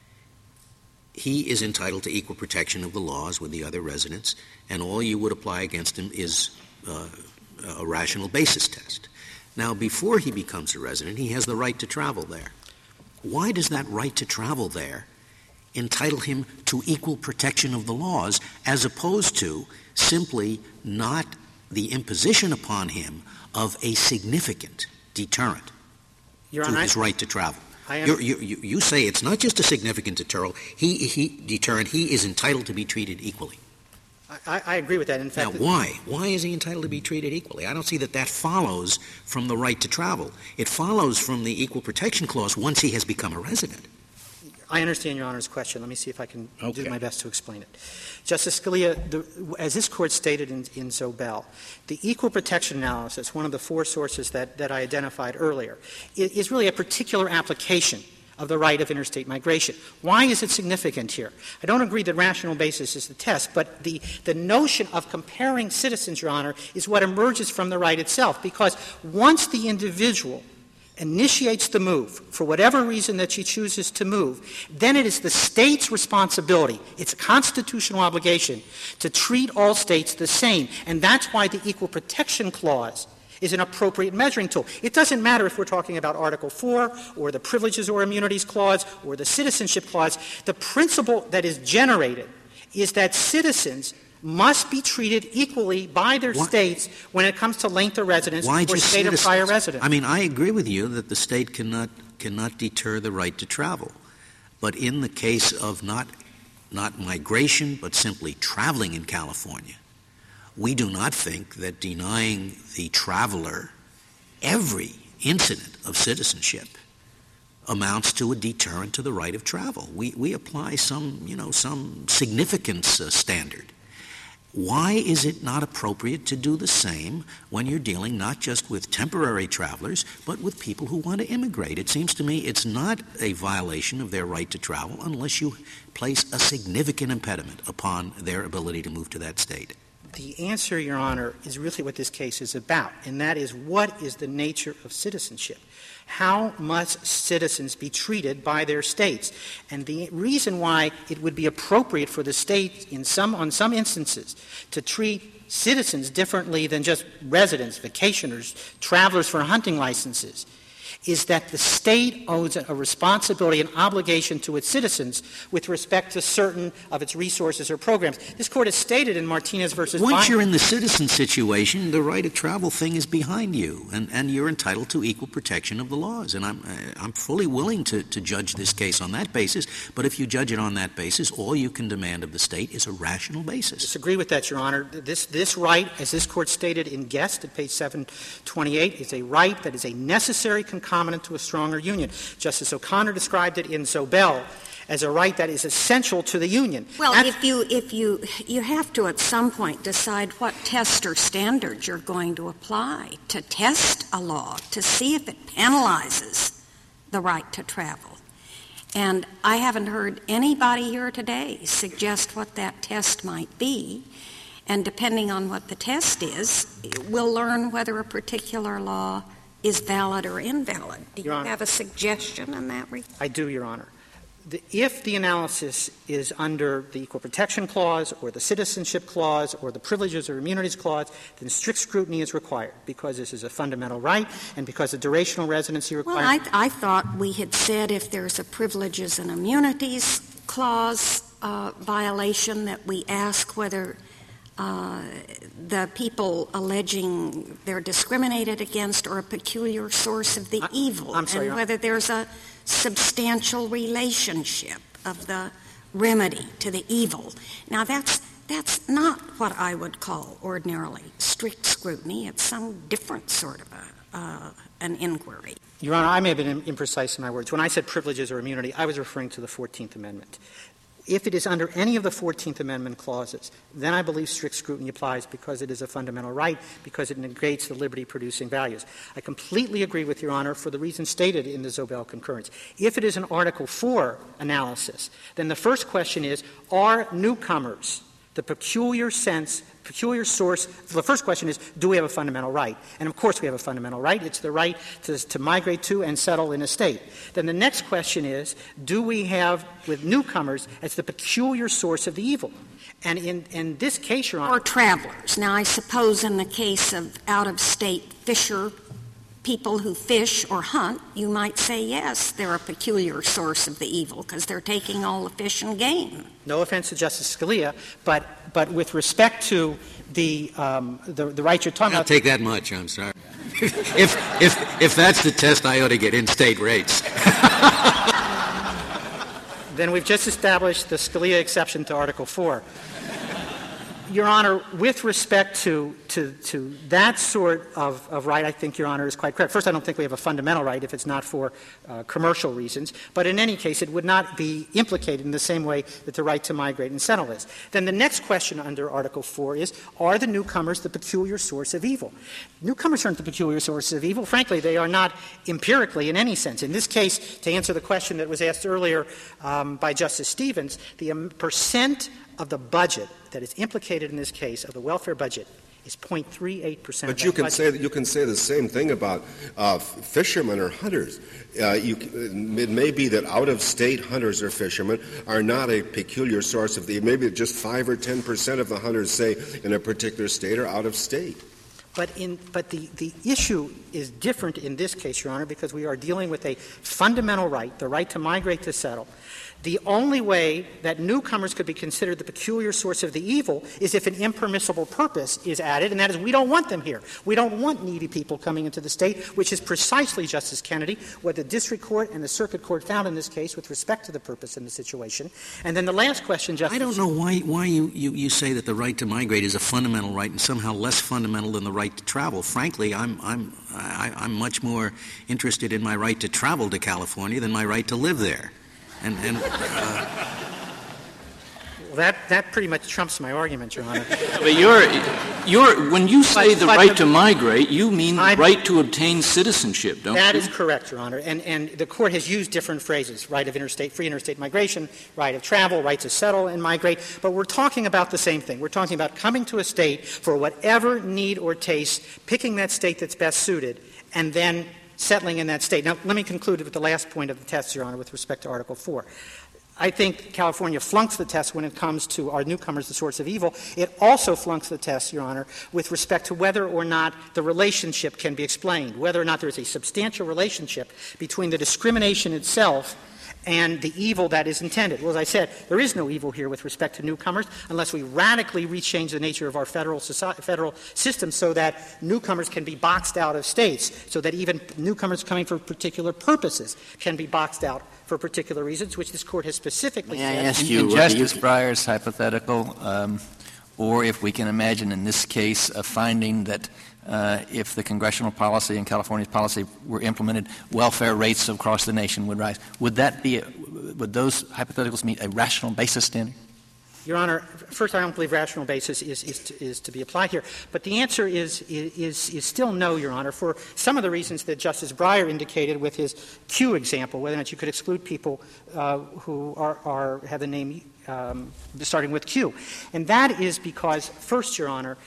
he is entitled to equal protection of the laws with the other residents, and all you would apply against him is uh, a rational basis test. Now, before he becomes a resident, he has the right to travel there. Why does that right to travel there entitle him to equal protection of the laws as opposed to simply not the imposition upon him of a significant deterrent Your to Honor, his I, right to travel? I You're, you, you, you say it's not just a significant deterrent. He, he, deterrent. He is entitled to be treated equally. I, I agree with that. In fact, now, why? Why is he entitled to be treated equally? I don't see that that follows from the right to travel. It follows from the Equal Protection Clause once he has become a resident. I understand Your Honor's question. Let me see if I can Okay. do my best to explain it. Justice Scalia, the, as this Court stated in, in Zobel, the equal protection analysis, one of the four sources that, that I identified earlier, is really a particular application of the right of interstate migration. Why is it significant here? I don't agree that rational basis is the test, but the, the notion of comparing citizens, Your Honor, is what emerges from the right itself, because once the individual initiates the move, for whatever reason that she chooses to move, then it is the state's responsibility, its constitutional obligation, to treat all states the same. And that's why the Equal Protection Clause is an appropriate measuring tool. It doesn't matter if we're talking about Article four or the Privileges or Immunities Clause or the Citizenship Clause. The principle that is generated is that citizens must be treated equally by their Why, states when it comes to length of residence why or just state citizens? of prior residence. I mean, I agree with you that the state cannot cannot deter the right to travel. But in the case of not not migration, but simply traveling in California, we do not think that denying the traveler every incident of citizenship amounts to a deterrent to the right of travel. We, we apply some, you know, some significance uh, standard. Why is it not appropriate to do the same when you're dealing not just with temporary travelers, but with people who want to immigrate? It seems to me it's not a violation of their right to travel unless you place a significant impediment upon their ability to move to that state. The answer, Your Honor, is really what this case is about, and that is what is the nature of citizenship? How must citizens be treated by their states? And the reason why it would be appropriate for the state in some, on some instances to treat citizens differently than just residents, vacationers, travelers for hunting licenses, is that the state owes a responsibility and obligation to its citizens with respect to certain of its resources or programs. This Court has stated in Martinez versus Once Bynum, you're in the citizen situation, the right of travel thing is behind you, and, and you're entitled to equal protection of the laws. And I'm, I'm fully willing to, to judge this case on that basis, but if you judge it on that basis, all you can demand of the state is a rational basis. I disagree with that, Your Honor. This, this right, as this Court stated in Guest at page seven twenty-eight, is a right that is a necessary concomitant to a stronger union. Justice O'Connor described it in Zobel as a right that is essential to the union. Well, That's if you if you you have to at some point decide what test or standards you're going to apply to test a law to see if it penalizes the right to travel. And I haven't heard anybody here today suggest what that test might be. And depending on what the test is, we'll learn whether a particular law is valid or invalid. Do you have a suggestion in that regard? I do, Your Honor. The, if the analysis is under the Equal Protection Clause or the Citizenship Clause or the Privileges or Immunities Clause, then strict scrutiny is required because this is a fundamental right and because the durational residency requirement. Well, I, I thought we had said if there's a Privileges and Immunities Clause uh, violation that we ask whether Uh, the people alleging they're discriminated against are a peculiar source of the I, evil, I'm sorry, and whether there's a substantial relationship of the remedy to the evil. Now, that's that's not what I would call ordinarily strict scrutiny. It's some different sort of a, uh, an inquiry. Your Honor, I may have been imprecise in my words. When I said privileges or immunity, I was referring to the fourteenth Amendment. If it is under any of the fourteenth Amendment clauses, then I believe strict scrutiny applies because it is a fundamental right, because it negates the liberty-producing values. I completely agree with Your Honor for the reasons stated in the Zobel concurrence. If it is an Article four analysis, then the first question is, are newcomers the peculiar sense, peculiar source? The first question is, do we have a fundamental right? And of course we have a fundamental right. It's the right to, to migrate to and settle in a state. Then the next question is, do we have, with newcomers, as the peculiar source of the evil? And in, in this case, Your Honor— Or travelers. Now, I suppose in the case of out-of-state fisher people who fish or hunt, you might say, yes, they're a peculiar source of the evil because they're taking all the fish and game. No offense to Justice Scalia, but but with respect to the um, the, the right you're talking I'll about— take that much, I'm sorry. if, if, if that's the test, I ought to get in-state rates. Then we've just established the Scalia exception to Article four. Your Honor, with respect to, to, to that sort of, of right, I think Your Honor is quite correct. First, I don't think we have a fundamental right if it's not for uh, commercial reasons. But in any case, it would not be implicated in the same way that the right to migrate and settle is. Then the next question under Article four is, are the newcomers the peculiar source of evil? Newcomers aren't the peculiar source of evil. Frankly, they are not empirically in any sense. In this case, to answer the question that was asked earlier um, by Justice Stevens, the um, percent of the budget that is implicated in this case, of the welfare budget, is zero point three eight percent. But you can say that you can say the same thing about uh, fishermen or hunters. Uh, you, it may be that out-of-state hunters or fishermen are not a peculiar source of the. Maybe just five or ten percent of the hunters, say, in a particular state, are out of state. But in but the, the issue is different in this case, Your Honor, because we are dealing with a fundamental right, the right to migrate to settle, The only way that newcomers could be considered the peculiar source of the evil is if an impermissible purpose is added, and that is we don't want them here. We don't want needy people coming into the state, which is precisely, Justice Kennedy, what the district court and the circuit court found in this case with respect to the purpose in the situation. And then the last question, Justice. I don't know why, why you, you, you say that the right to migrate is a fundamental right and somehow less fundamental than the right to travel. Frankly, I'm, I'm, I, I'm much more interested in my right to travel to California than my right to live there. And, and uh, well, that that pretty much trumps my argument, Your Honor. But you're, you're, when you say but, the but right the, to migrate, you mean I, the right to obtain citizenship, don't that you? That is correct, Your Honor. And and the court has used different phrases: right of interstate, free interstate migration, right of travel, right to settle and migrate. But we're talking about the same thing. We're talking about coming to a state for whatever need or taste, picking that state that's best suited, and then settling in that state. Now, let me conclude with the last point of the test, Your Honor, with respect to Article four. I think California flunks the test when it comes to our newcomers, the source of evil. It also flunks the test, Your Honor, with respect to whether or not the relationship can be explained, whether or not there is a substantial relationship between the discrimination itself and the evil that is intended. Well, as I said, there is no evil here with respect to newcomers unless we radically rechange the nature of our federal society, federal system so that newcomers can be boxed out of states, so that even newcomers coming for particular purposes can be boxed out for particular reasons, which this Court has specifically May said. I ask you, in Justice Breyer's hypothetical, um, or if we can imagine in this case a finding that Uh, if the congressional policy and California's policy were implemented, welfare rates across the nation would rise. Would that be, a, would those hypotheticals meet a rational basis standard? Your Honor, first, I don't believe rational basis is, is, to, is to be applied here. But the answer is, is, is still no, Your Honor, for some of the reasons that Justice Breyer indicated with his Q example, whether or not you could exclude people uh, who are, are, have the name um, starting with Q. And that is because, first, Your Honor,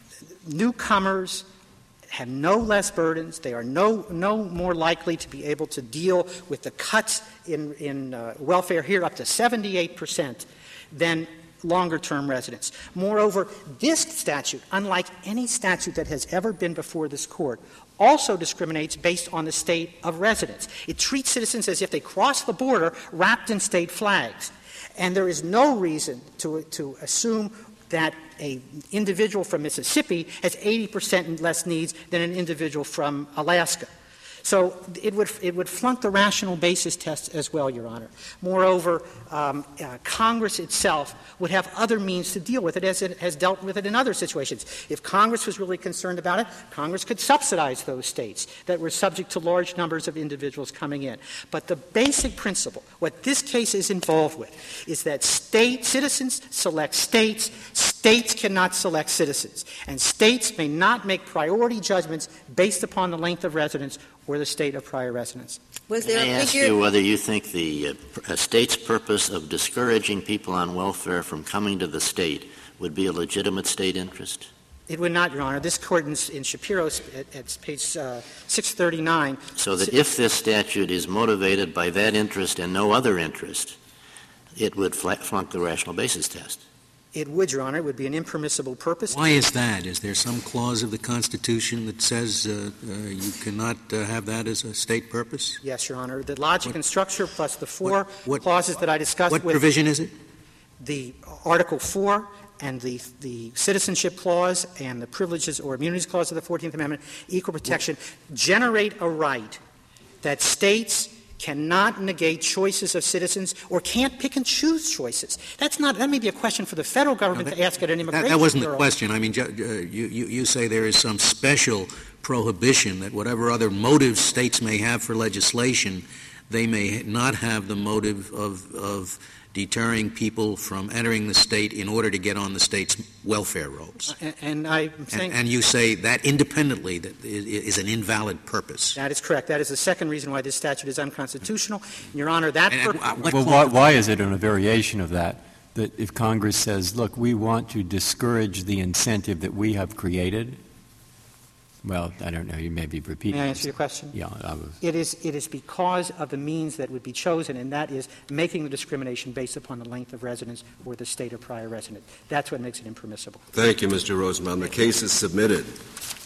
newcomers have no less burdens. They are no, no more likely to be able to deal with the cuts in, in uh, welfare here, up to seventy-eight percent, than longer-term residents. Moreover, this statute, unlike any statute that has ever been before this Court, also discriminates based on the state of residence. It treats citizens as if they cross the border wrapped in state flags. And there is no reason to, to assume that an individual from Mississippi has eighty percent less needs than an individual from Alaska. So it would, it would flunk the rational basis test as well, Your Honor. Moreover, um, uh, Congress itself would have other means to deal with it as it has dealt with it in other situations. If Congress was really concerned about it, Congress could subsidize those states that were subject to large numbers of individuals coming in. But the basic principle, what this case is involved with, is that state citizens select states, states cannot select citizens, and states may not make priority judgments based upon the length of residence or the state of prior residence. Was there May I a ask figure? you whether you think the uh, state's purpose of discouraging people on welfare from coming to the state would be a legitimate state interest? It would not, Your Honor. This Court in, in Shapiro, at, at page uh, six thirty-nine. So that if this statute is motivated by that interest and no other interest, it would flunk the rational basis test. It would, Your Honor. It would be an impermissible purpose. Why is that? Is there some clause of the Constitution that says uh, uh, you cannot uh, have that as a state purpose? Yes, Your Honor. The logic what, and structure plus the four what, what, clauses that I discussed what with provision is it? The Article four and the, the Citizenship Clause and the Privileges or Immunities Clause of the fourteenth Amendment, equal protection, what? generate a right that states cannot negate choices of citizens or can't pick and choose choices. That's not — that may be a question for the federal government no, that, to ask at an immigration That, that wasn't bureau. the question. I mean, uh, you, you, you say there is some special prohibition that whatever other motives states may have for legislation, they may not have the motive of, of deterring people from entering the state in order to get on the state's welfare rolls. And, and I'm saying — and, and you say that independently that is, is an invalid purpose. That is correct. That is the second reason why this statute is unconstitutional. Your Honor, that and, purpose — and, uh, well, why, why is it on a variation of that, that if Congress says, look, we want to discourage the incentive that we have created — well, I don't know, you may be repeating. May I answer your question? Yeah, I was. It is, it is because of the means that would be chosen, and that is making the discrimination based upon the length of residence or the state of prior residence. That's what makes it impermissible. Thank you, Mister Rosenbaum. The case is submitted.